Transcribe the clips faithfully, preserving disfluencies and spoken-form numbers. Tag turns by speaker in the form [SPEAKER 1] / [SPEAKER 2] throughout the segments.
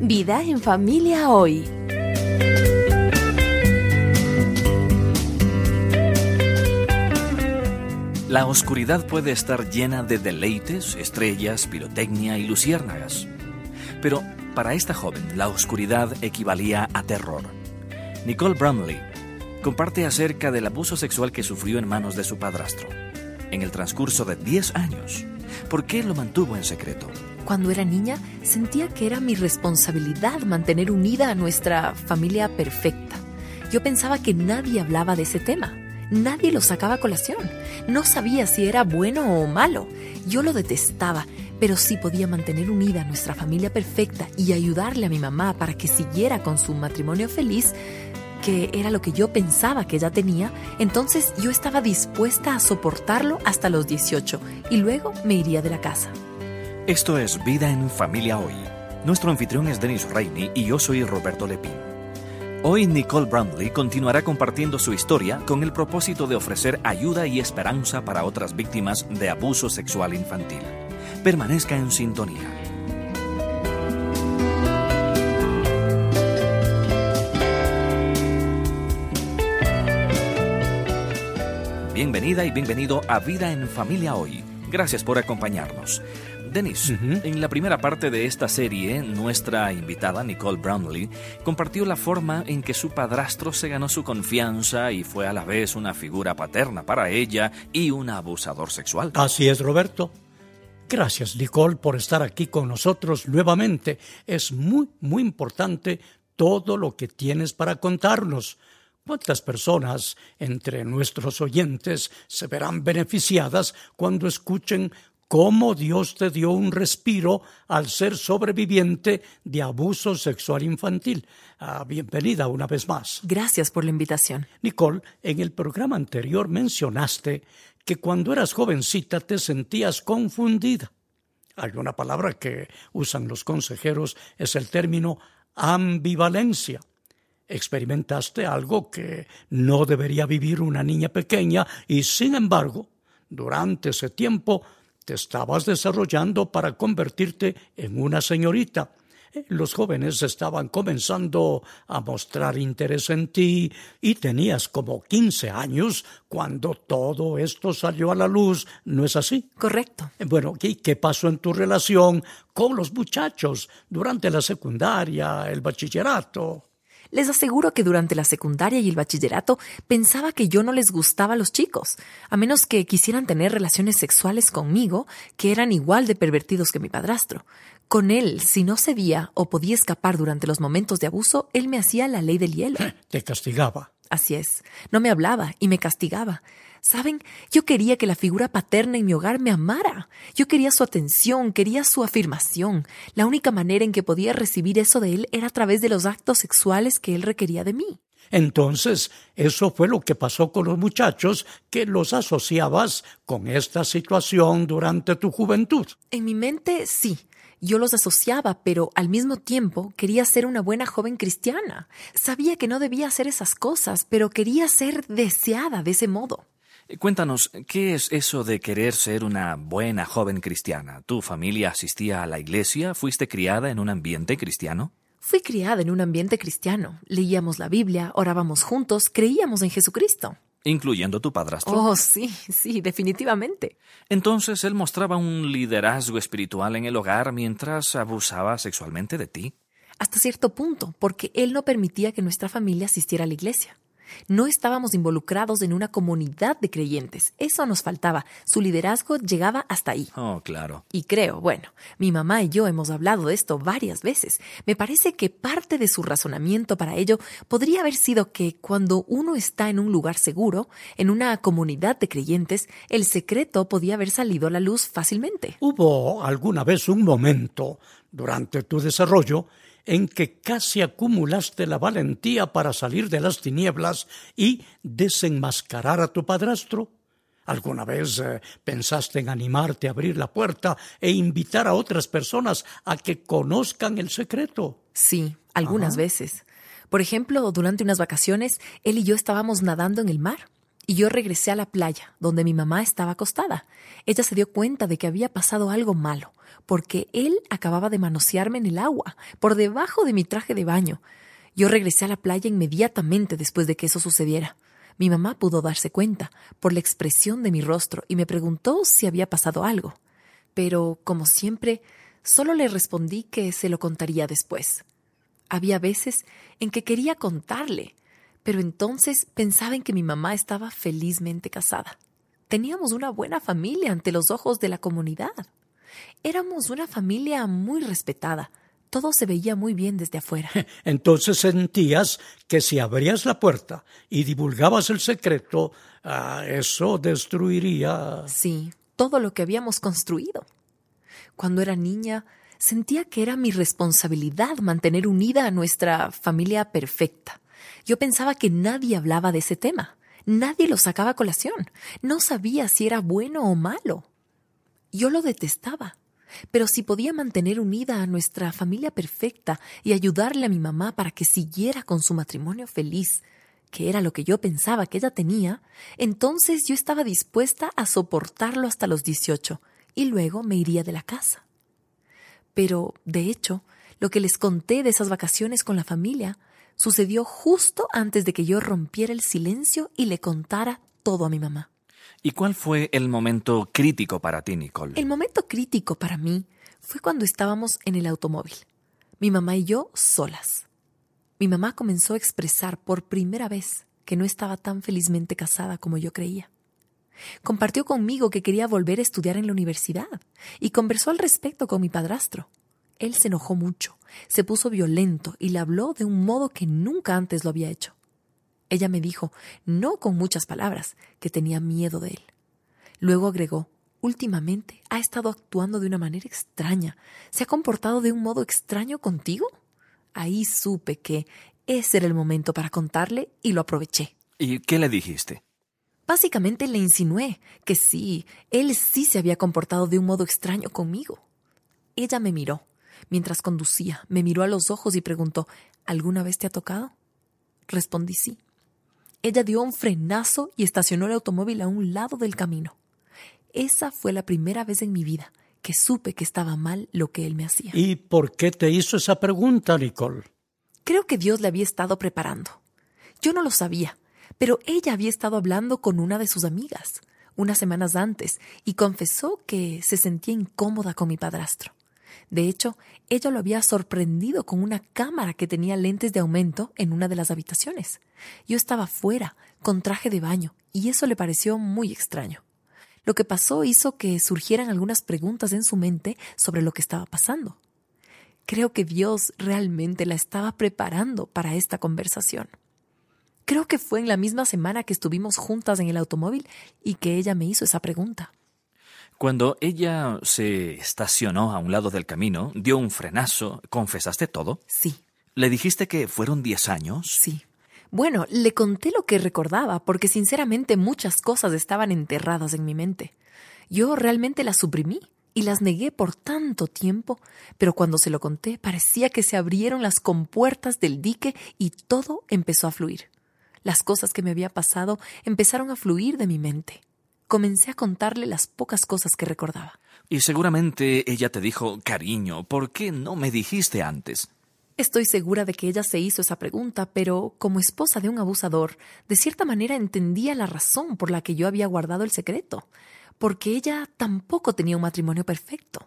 [SPEAKER 1] Vida en Familia Hoy.
[SPEAKER 2] La oscuridad puede estar llena de deleites, estrellas, pirotecnia y luciérnagas. Pero para esta joven, la oscuridad equivalía a terror. Nicole Bromley comparte acerca del abuso sexual que sufrió en manos de su padrastro. En el transcurso de diez años, ¿por qué lo mantuvo en secreto?
[SPEAKER 1] Cuando era niña, sentía que era mi responsabilidad mantener unida a nuestra familia perfecta. Yo pensaba que nadie hablaba de ese tema. Nadie lo sacaba a colación. No sabía si era bueno o malo. Yo lo detestaba, pero sí podía mantener unida a nuestra familia perfecta y ayudarle a mi mamá para que siguiera con su matrimonio feliz, que era lo que yo pensaba que ella tenía. Entonces yo estaba dispuesta a soportarlo hasta los dieciocho y luego me iría de la casa.
[SPEAKER 2] Esto es Vida en Familia Hoy. Nuestro anfitrión es Dennis Rainey y yo soy Roberto Lepín. Hoy Nicole Bromley continuará compartiendo su historia con el propósito de ofrecer ayuda y esperanza para otras víctimas de abuso sexual infantil. Permanezca en sintonía. Bienvenida y bienvenido a Vida en Familia Hoy. Gracias por acompañarnos. Dennis, uh-huh. En la primera parte de esta serie, nuestra invitada Nicole Bromley compartió la forma en que su padrastro se ganó su confianza y fue a la vez una figura paterna para ella y un abusador sexual.
[SPEAKER 3] Así es, Roberto. Gracias, Nicole, por estar aquí con nosotros nuevamente. Es muy, muy importante todo lo que tienes para contarnos. ¿Cuántas personas entre nuestros oyentes se verán beneficiadas cuando escuchen cómo Dios te dio un respiro al ser sobreviviente de abuso sexual infantil? Ah, bienvenida una vez más.
[SPEAKER 1] Gracias por la invitación.
[SPEAKER 3] Nicole, en el programa anterior mencionaste que cuando eras jovencita te sentías confundida. Hay una palabra que usan los consejeros, es el término ambivalencia. Experimentaste algo que no debería vivir una niña pequeña y, sin embargo, durante ese tiempo te estabas desarrollando para convertirte en una señorita. Los jóvenes estaban comenzando a mostrar interés en ti y tenías como quince años cuando todo esto salió a la luz, ¿no es así?
[SPEAKER 1] Correcto.
[SPEAKER 3] Bueno, ¿y qué pasó en tu relación con los muchachos durante la secundaria, el bachillerato?
[SPEAKER 1] Les aseguro que durante la secundaria y el bachillerato pensaba que yo no les gustaba a los chicos, a menos que quisieran tener relaciones sexuales conmigo, que eran igual de pervertidos que mi padrastro. Con él, si no cedía o podía escapar durante los momentos de abuso, él me hacía la ley del hielo.
[SPEAKER 3] Te castigaba.
[SPEAKER 1] Así es. No me hablaba y me castigaba. ¿Saben? Yo quería que la figura paterna en mi hogar me amara. Yo quería su atención, quería su afirmación. La única manera en que podía recibir eso de él era a través de los actos sexuales que él requería de mí.
[SPEAKER 3] Entonces, eso fue lo que pasó con los muchachos, que los asociabas con esta situación durante tu juventud.
[SPEAKER 1] En mi mente, sí. Yo los asociaba, pero al mismo tiempo quería ser una buena joven cristiana. Sabía que no debía hacer esas cosas, pero quería ser deseada de ese modo.
[SPEAKER 2] Cuéntanos, ¿qué es eso de querer ser una buena joven cristiana? ¿Tu familia asistía a la iglesia? ¿Fuiste criada en un ambiente cristiano?
[SPEAKER 1] Fui criada en un ambiente cristiano. Leíamos la Biblia, orábamos juntos, creíamos en Jesucristo.
[SPEAKER 2] ¿Incluyendo tu padrastro?
[SPEAKER 1] Oh, sí, sí, definitivamente.
[SPEAKER 2] Entonces, ¿él mostraba un liderazgo espiritual en el hogar mientras abusaba sexualmente de ti?
[SPEAKER 1] Hasta cierto punto, porque él no permitía que nuestra familia asistiera a la iglesia. No estábamos involucrados en una comunidad de creyentes. Eso nos faltaba. Su liderazgo llegaba hasta ahí.
[SPEAKER 2] Oh, claro.
[SPEAKER 1] Y creo, bueno, mi mamá y yo hemos hablado de esto varias veces. Me parece que parte de su razonamiento para ello podría haber sido que cuando uno está en un lugar seguro, en una comunidad de creyentes, el secreto podía haber salido a la luz fácilmente.
[SPEAKER 3] ¿Hubo alguna vez un momento durante tu desarrollo en que casi acumulaste la valentía para salir de las tinieblas y desenmascarar a tu padrastro? ¿Alguna vez eh, pensaste en animarte a abrir la puerta e invitar a otras personas a que conozcan el secreto?
[SPEAKER 1] Sí, algunas
[SPEAKER 3] Ajá.
[SPEAKER 1] veces. Por ejemplo, durante unas vacaciones, él y yo estábamos nadando en el mar. y yo regresé a la playa, donde mi mamá estaba acostada. Ella se dio cuenta de que había pasado algo malo, porque él acababa de manosearme en el agua, por debajo de mi traje de baño. Yo regresé a la playa inmediatamente después de que eso sucediera. Mi mamá pudo darse cuenta por la expresión de mi rostro y me preguntó si había pasado algo. Pero, como siempre, solo le respondí que se lo contaría después. Había veces en que quería contarle, pero entonces pensaba en que mi mamá estaba felizmente casada. Teníamos una buena familia ante los ojos de la comunidad. Éramos una familia muy respetada. Todo se veía muy bien desde afuera.
[SPEAKER 3] Entonces sentías que si abrías la puerta y divulgabas el secreto, ah, eso destruiría...
[SPEAKER 1] Sí, todo lo que habíamos construido. Cuando era niña, sentía que era mi responsabilidad mantener unida a nuestra familia perfecta. Yo pensaba que nadie hablaba de ese tema. Nadie lo sacaba a colación. No sabía si era bueno o malo. Yo lo detestaba. Pero si podía mantener unida a nuestra familia perfecta y ayudarle a mi mamá para que siguiera con su matrimonio feliz, que era lo que yo pensaba que ella tenía, entonces yo estaba dispuesta a soportarlo hasta los dieciocho y luego me iría de la casa. Pero, de hecho, lo que les conté de esas vacaciones con la familia sucedió justo antes de que yo rompiera el silencio y le contara todo a mi mamá.
[SPEAKER 2] ¿Y cuál fue el momento crítico para ti, Nicole?
[SPEAKER 1] El momento crítico para mí fue cuando estábamos en el automóvil, mi mamá y yo solas. Mi mamá comenzó a expresar por primera vez que no estaba tan felizmente casada como yo creía. Compartió conmigo que quería volver a estudiar en la universidad y conversó al respecto con mi padrastro. Él se enojó mucho, se puso violento y le habló de un modo que nunca antes lo había hecho. Ella me dijo, no con muchas palabras, que tenía miedo de él. Luego agregó, últimamente ha estado actuando de una manera extraña. ¿Se ha comportado de un modo extraño contigo? Ahí supe que ese era el momento para contarle y lo aproveché.
[SPEAKER 2] ¿Y qué le dijiste?
[SPEAKER 1] Básicamente le insinué que sí, él sí se había comportado de un modo extraño conmigo. Ella me miró. Mientras conducía, me miró a los ojos y preguntó, ¿alguna vez te ha tocado? Respondí sí. Ella dio un frenazo y estacionó el automóvil a un lado del camino. Esa fue la primera vez en mi vida que supe que estaba mal lo que él me hacía.
[SPEAKER 3] ¿Y por qué te hizo esa pregunta, Nicole?
[SPEAKER 1] Creo que Dios le había estado preparando. Yo no lo sabía, pero ella había estado hablando con una de sus amigas unas semanas antes y confesó que se sentía incómoda con mi padrastro. De hecho, ella lo había sorprendido con una cámara que tenía lentes de aumento en una de las habitaciones. Yo estaba fuera, con traje de baño, y eso le pareció muy extraño. Lo que pasó hizo que surgieran algunas preguntas en su mente sobre lo que estaba pasando. Creo que Dios realmente la estaba preparando para esta conversación. Creo que fue en la misma semana que estuvimos juntas en el automóvil y que ella me hizo esa pregunta.
[SPEAKER 2] Cuando ella se estacionó a un lado del camino, dio un frenazo, ¿confesaste todo?
[SPEAKER 1] Sí.
[SPEAKER 2] ¿Le dijiste que fueron diez años?
[SPEAKER 1] Sí. Bueno, le conté lo que recordaba porque sinceramente muchas cosas estaban enterradas en mi mente. Yo realmente las suprimí y las negué por tanto tiempo, pero cuando se lo conté parecía que se abrieron las compuertas del dique y todo empezó a fluir. Las cosas que me había pasado empezaron a fluir de mi mente. Comencé a contarle las pocas cosas que recordaba.
[SPEAKER 2] Y seguramente ella te dijo, cariño, ¿por qué no me dijiste antes?
[SPEAKER 1] Estoy segura de que ella se hizo esa pregunta, pero como esposa de un abusador, de cierta manera entendía la razón por la que yo había guardado el secreto, porque ella tampoco tenía un matrimonio perfecto.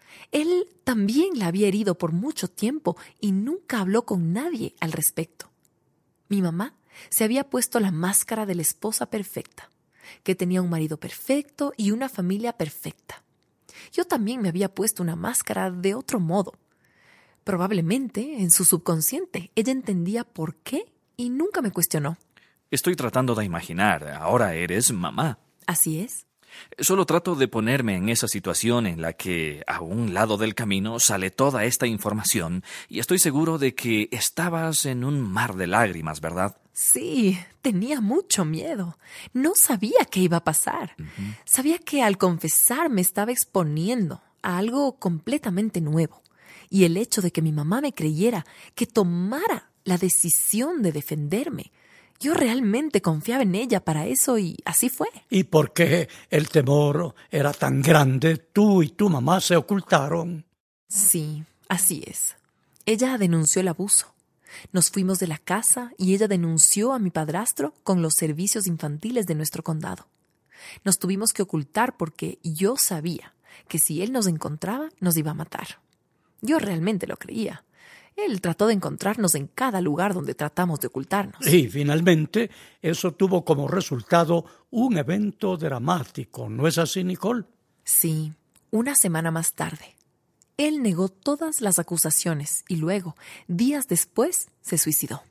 [SPEAKER 1] Él también la había herido por mucho tiempo y nunca habló con nadie al respecto. Mi mamá se había puesto la máscara de la esposa perfecta, que tenía un marido perfecto y una familia perfecta. Yo también me había puesto una máscara de otro modo. Probablemente, en su subconsciente, ella entendía por qué y nunca me cuestionó.
[SPEAKER 2] Estoy tratando de imaginar, ahora eres mamá.
[SPEAKER 1] Así es.
[SPEAKER 2] Solo trato de ponerme en esa situación en la que a un lado del camino sale toda esta información y estoy seguro de que estabas en un mar de lágrimas, ¿verdad?
[SPEAKER 1] Sí, tenía mucho miedo. No sabía qué iba a pasar. Uh-huh. Sabía que al confesar me estaba exponiendo a algo completamente nuevo. Y el hecho de que mi mamá me creyera, que tomara la decisión de defenderme, Yo realmente confiaba en ella para eso y así fue.
[SPEAKER 3] ¿Y por qué el temor era tan grande? Tú y tu mamá se ocultaron.
[SPEAKER 1] Sí, así es. Ella denunció el abuso. Nos fuimos de la casa y ella denunció a mi padrastro con los servicios infantiles de nuestro condado. Nos tuvimos que ocultar porque yo sabía que si él nos encontraba, nos iba a matar. Yo realmente lo creía. Él trató de encontrarnos en cada lugar donde tratamos de ocultarnos.
[SPEAKER 3] Y finalmente, eso tuvo como resultado un evento dramático, ¿no es así, Nicole?
[SPEAKER 1] Sí, una semana más tarde. Él negó todas las acusaciones y luego, días después, se suicidó.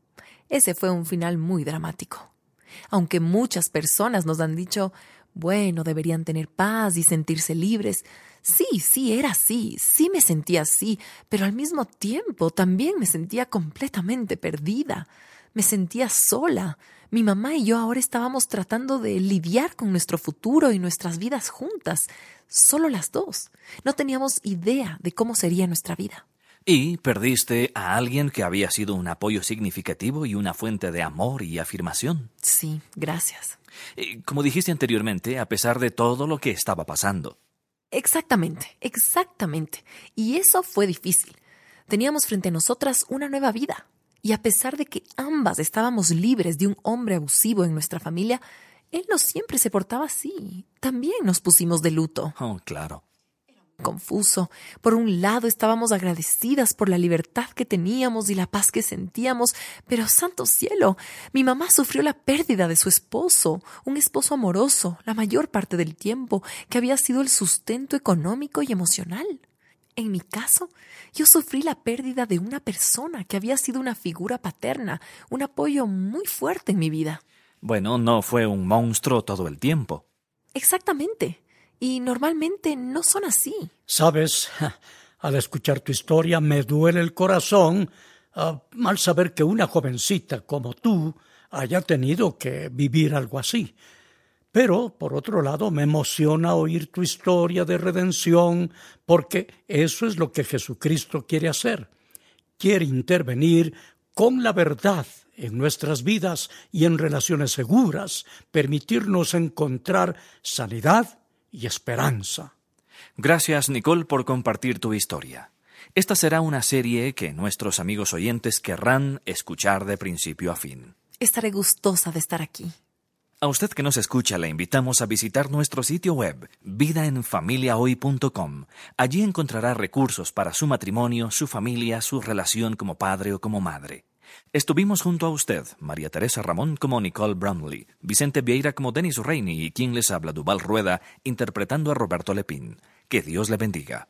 [SPEAKER 1] Ese fue un final muy dramático. Aunque muchas personas nos han dicho, bueno, deberían tener paz y sentirse libres. Sí, sí, era así, sí me sentía así, pero al mismo tiempo también me sentía completamente perdida. Me sentía sola. Mi mamá y yo ahora estábamos tratando de lidiar con nuestro futuro y nuestras vidas juntas. Solo las dos. No teníamos idea de cómo sería nuestra vida.
[SPEAKER 2] Y perdiste a alguien que había sido un apoyo significativo y una fuente de amor y afirmación.
[SPEAKER 1] Sí, gracias.
[SPEAKER 2] Como dijiste anteriormente, a pesar de todo lo que estaba pasando.
[SPEAKER 1] Exactamente, exactamente. Y eso fue difícil. Teníamos frente a nosotras una nueva vida. Y a pesar de que ambas estábamos libres de un hombre abusivo en nuestra familia, él no siempre se portaba así. También nos pusimos de luto.
[SPEAKER 2] Oh, claro.
[SPEAKER 1] Confuso. Por un lado estábamos agradecidas por la libertad que teníamos y la paz que sentíamos, pero santo cielo, mi mamá sufrió la pérdida de su esposo, un esposo amoroso, la mayor parte del tiempo, que había sido el sustento económico y emocional. En mi caso, yo sufrí la pérdida de una persona que había sido una figura paterna, un apoyo muy fuerte en mi vida.
[SPEAKER 2] Bueno, no fue un monstruo todo el tiempo.
[SPEAKER 1] Exactamente. Y normalmente no son así.
[SPEAKER 3] Sabes, al escuchar tu historia me duele el corazón uh, al saber que una jovencita como tú haya tenido que vivir algo así. Pero, por otro lado, me emociona oír tu historia de redención porque eso es lo que Jesucristo quiere hacer. Quiere intervenir con la verdad en nuestras vidas y en relaciones seguras, permitirnos encontrar sanidad y esperanza.
[SPEAKER 2] Gracias, Nicole, por compartir tu historia. Esta será una serie que nuestros amigos oyentes querrán escuchar de principio a fin.
[SPEAKER 1] Estaré gustosa de estar aquí.
[SPEAKER 2] A usted que nos escucha le invitamos a visitar nuestro sitio web vida en familia hoy punto com. Allí encontrará recursos para su matrimonio, su familia, su relación como padre o como madre. Estuvimos junto a usted, María Teresa Ramón como Nicole Bromley, Vicente Vieira como Denis Reini y quien les habla, Duval Rueda, interpretando a Roberto Lepín. Que Dios le bendiga.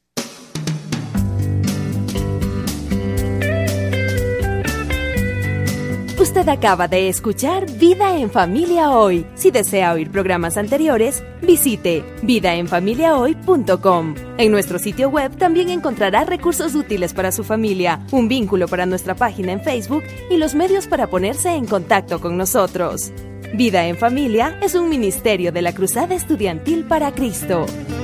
[SPEAKER 4] Usted acaba de escuchar Vida en Familia Hoy. Si desea oír programas anteriores, visite vida en familia hoy punto com. En nuestro sitio web también encontrará recursos útiles para su familia, un vínculo para nuestra página en Facebook y los medios para ponerse en contacto con nosotros. Vida en Familia es un ministerio de la Cruzada Estudiantil para Cristo.